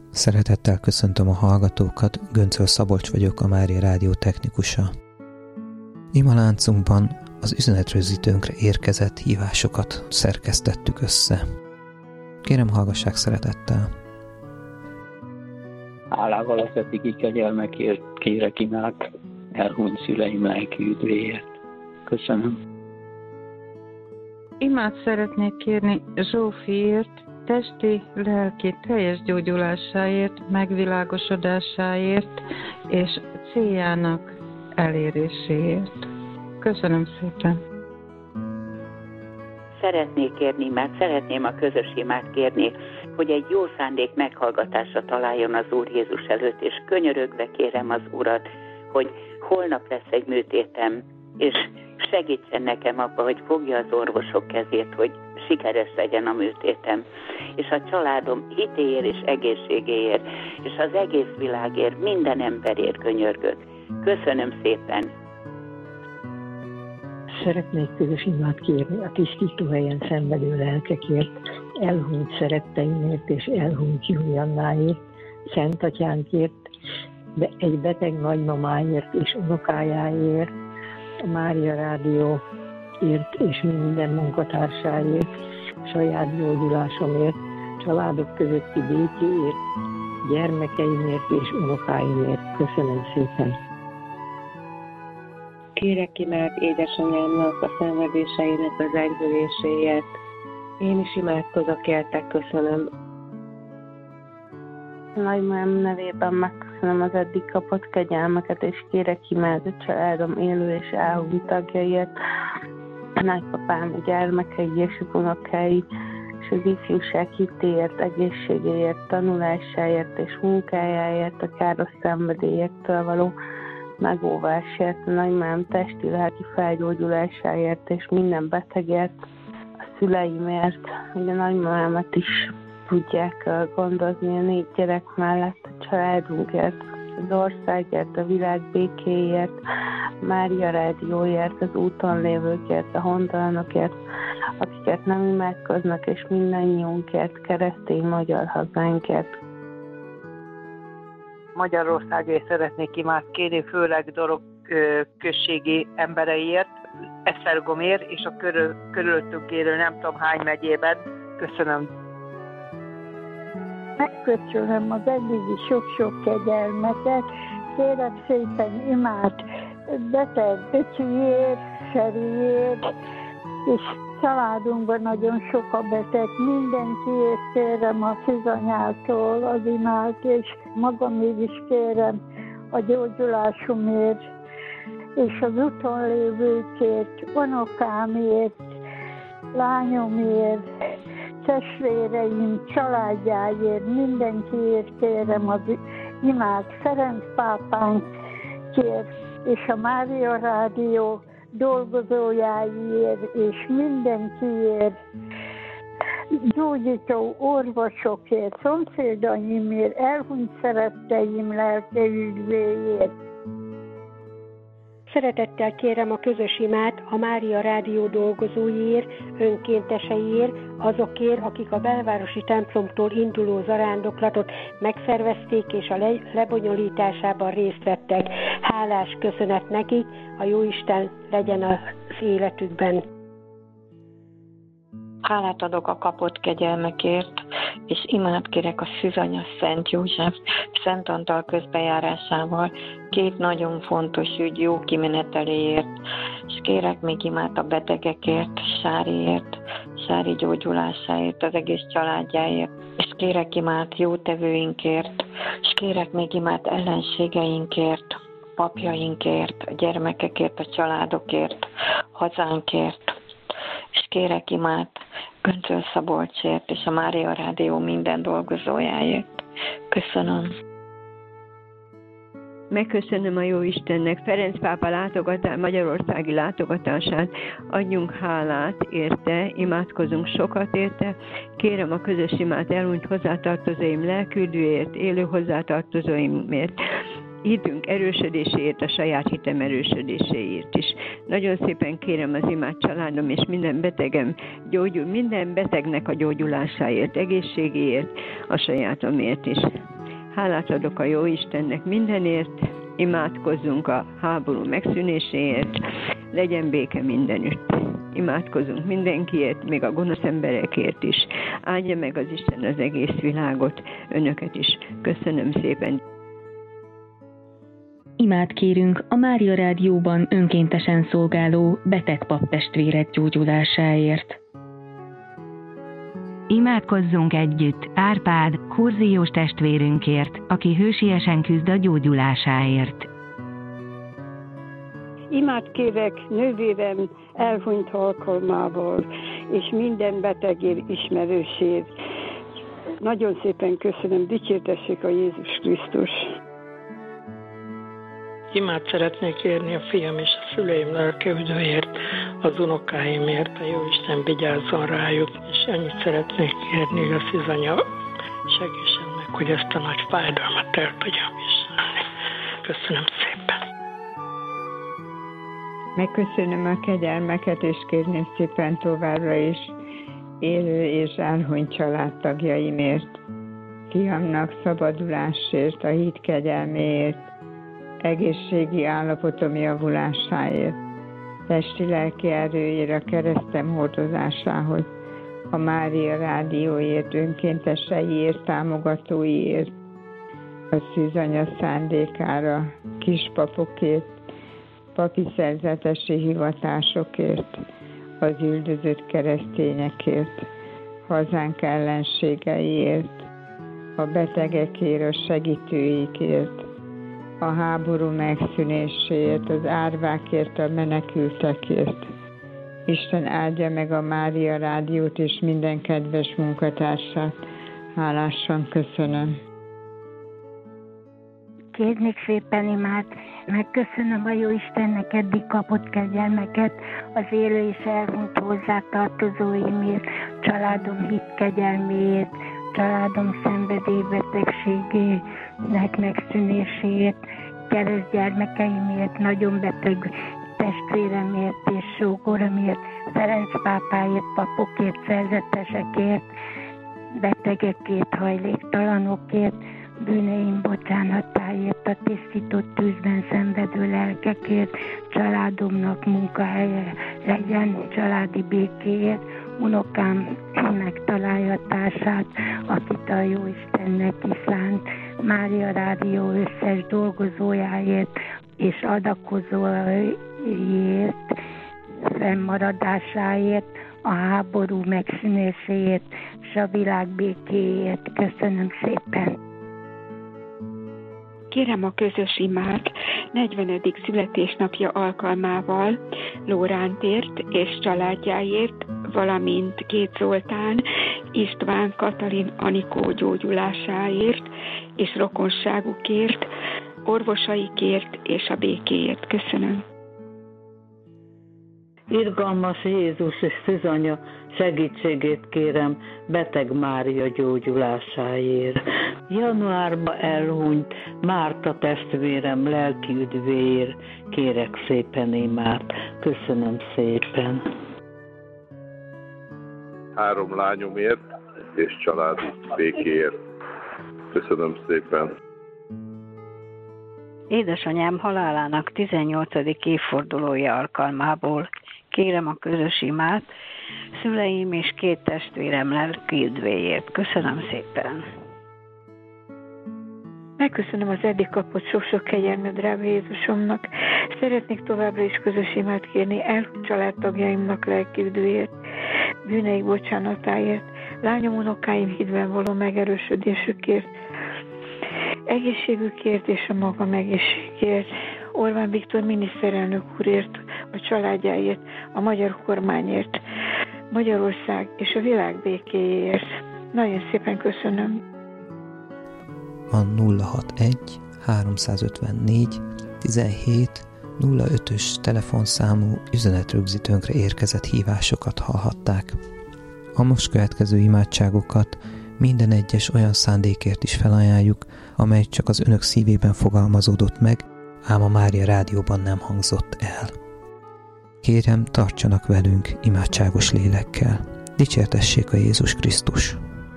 Szeretettel köszöntöm a hallgatókat, Göncöl Szabolcs vagyok, a Mária Rádió technikusa. Imaláncunkban az üzenetrögzítőnkre érkezett hívásokat szerkesztettük össze. Kérem, hallgassák szeretettel! Hálával az eddigi kegyelmekért kérek imát elhunyt szüleim lelki üdvéért. Köszönöm. Imát szeretnék kérni Zsófiért, testi, lelki teljes gyógyulásáért, megvilágosodásáért és céljának eléréséért. Köszönöm szépen. Szeretnék kérni imát, szeretném a közös imát kérni, hogy egy jó szándék meghallgatásra találjon az Úr Jézus előtt, és könyörögve kérem az Urat, hogy holnap lesz egy műtétem, és segítsen nekem abba, hogy fogja az orvosok kezét, hogy sikeres legyen a műtétem. És a családom hitéért és egészségéért, és az egész világért, minden emberért könyörgök. Köszönöm szépen! Szeretnék közös imát kérni a tisztítóhelyen szenvedő lelkekért, elhunyt szeretteimért és elhunyt Juliannáért, Szent Atyánkért, egy beteg nagymamáért és unokájáért, a Mária Rádióért és minden munkatársáért, saját gyógyulásomért, családok közötti békéért, gyermekeimért és unokáimért. Köszönöm szépen! Kérek imát édesanyámnak a szenvedéseinek az enyhüléséért. Én is imádkozok értek, köszönöm. Nagymamám nevében megköszönöm az eddig kapott kegyelmeket, és kérek imát a családom élő és elhunyt tagjaiért, a nagypapám gyermekei és unokái, és az ifjúság hitéért, egészségéért, tanulásáért és munkájáért, a káros szenvedélyektől való megóvásért, a nagymamám testi-lelki felgyógyulásáért és minden betegért, a szüleimért, hogy a nagymamámat is tudják gondozni a 4 gyerek mellett, a családunkért, az országért, a világ békéért, Mária Rádióért, az úton lévőkért, a hontalanokért, akiket nem imádkoznak, és mindannyiunkért, keresztény magyar hazánkért. Magyarországért szeretnék imát kérni, főleg Dorog községi embereiért, Esztergomért és a körülöttünk élő nem tudom hány megyében. Köszönöm. Megköszönöm az eddigi sok-sok kegyelmeket. Kérek szépen imát beteg Öcsiért, Feriért, és családunkban nagyon sok a beteg. Mindenkiért kérem a Szűzanyától az imát, és magamért is kérem a gyógyulásomért, és az úton lévőkért, unokámért, lányomért, testvéreim családjáért, mindenkiért kérem az imát, Ferenc pápánkért, és a Mária Rádió dolgozójáért, és mindenkiért, gyógyító orvosokért, szomszédaimért, elhunyt szeretteim lelke üdvéért. Szeretettel kérem a közös imát a Mária Rádió dolgozóiért, önkénteseiért, azokért, akik a belvárosi templomtól induló zarándoklatot megszervezték és a lebonyolításában részt vettek. Hálás köszönet nekik, a Jóisten legyen az életükben. Hálát adok a kapott kegyelmekért, és imát kérek a Szűzanya Szent József Szent Antal közbejárásával 2 nagyon fontos ügy jó kimeneteléért, és kérek még imát a betegekért, Sáriért, Sári gyógyulásáért, az egész családjáért, és kérek imát jótevőinkért, és kérek még imát ellenségeinkért, papjainkért, a gyermekekért, a családokért, hazánkért, és kérek imát Göncöl Szabolcsért és a Mária Rádió minden dolgozójáért. Köszönöm. Megköszönöm a Jóistennek Ferenc pápa magyarországi látogatását, adjunk hálát érte, imádkozunk sokat érte, kérem a közös imát elhunyt hozzátartozóim lelküldőért, élő hozzátartozóimért, hitünk erősödéséért, a saját hitem erősödéséért is. Nagyon szépen kérem az imát családom és minden betegem minden betegnek a gyógyulásáért, egészségéért, a sajátomért is. Hálát adok a Jóistennek mindenért, imádkozzunk a háború megszűnéséért, legyen béke mindenütt. Imádkozunk mindenkiért, még a gonosz emberekért is. Áldja meg az Isten az egész világot, önöket is. Köszönöm szépen. Imát kérünk a Mária Rádióban önkéntesen szolgáló beteg paptestvérek gyógyulásáért. Imádkozzunk együtt Árpád, kurziós testvérünkért, aki hősiesen küzd a gyógyulásáért. Imát kérek nővérem elhunyt alkalmából, és minden betegér ismerősét. Nagyon szépen köszönöm, dicsértessék a Jézus Krisztus. Imát szeretnék kérni a fiam és a szüleim lelkeüdőért, az unokáimért, a Jóisten vigyázzon rájuk, és annyit szeretnék kérni, hogy a szűzanya segítsen meg, hogy ezt a nagy fájdalmat el tudjam viselni. Köszönöm szépen. Megköszönöm a kegyelmeket, és kérném szépen továbbra is élő és elhunyt családtagjaimért, fiamnak szabadulásért, a hit kegyelméért, egészségi állapotom javulásáért, testi-lelki erőért, a keresztem hordozásához, a Mária Rádióért, önkénteseiért, támogatóiért, a szűzanya szándékára, kispapokért, papi szerzetesi hivatásokért, az üldözött keresztényekért, hazánk ellenségeiért, a betegekért, a segítőikért, a háború megszűnéséért, az árvákért, a menekültekért. Isten áldja meg a Mária Rádiót és minden kedves munkatársát. Hálásan köszönöm. Kérnék szépen imát, megköszönöm a Jóistennek eddig kapott kegyelmeket, az élő és elhunyt hozzátartozóimért, családom hit kegyelméért, családom szenvedélybetegségének megszűnéséért, keresztgyermekeimért, nagyon beteg testvéremért és sógoramért, Ferenc pápáért, papokért, szerzetesekért, betegekért, hajléktalanokért, bűneim bocsánatáért, a tisztított tűzben szenvedő lelkekért, családomnak munkahelye legyen, családi békéért, unokám megtalálja társát, akit a Jóistennek iszánt, Mária Rádió összes dolgozójáért és adakozóért, fennmaradásáért, a háború megszűnéséért és a világ békéért. Köszönöm szépen! Kérem a közös imát 40. születésnapja alkalmával Lórántért és családjáért, valamint Két Zoltán, István, Katalin, Anikó gyógyulásáért és rokonságukért, orvosaikért és a békéért. Köszönöm. Irgalmas Jézus és szűzanya segítségét kérem beteg Mária gyógyulásáért. Januárban elhunyt Márta testvérem lelki üdvéért kérek szépen imát. Köszönöm szépen. 3 lányomért és családi békéért. Köszönöm szépen. Édesanyám halálának 18. évfordulója alkalmából kérem a közös imát szüleim és 2 testvérem lelki üdvéért. Köszönöm szépen. Megköszönöm az eddig kapott sok-sok kegyelmet, drága Jézusomnak. Szeretnék továbbra is közös imát kérni elhunyt családtagjaimnak lelki üdvéért, bűneik bocsánatáért, lányom unokáim hitben való megerősödésükért, egészségükért és a magam egészségért, Orbán Viktor miniszterelnök úrért, a családjáért, a magyar kormányért, Magyarország és a világ békéért. Nagyon szépen köszönöm. A 061 354 17 05-ös telefonszámú üzenetrögzítőnkre érkezett hívásokat hallhatták. A most következő imádságokat minden egyes olyan szándékért is felajánljuk, amely csak az önök szívében fogalmazódott meg, ám a Mária Rádióban nem hangzott el. Kérem, tartsanak velünk imádságos lélekkel. Dicsértessék a Jézus Krisztus!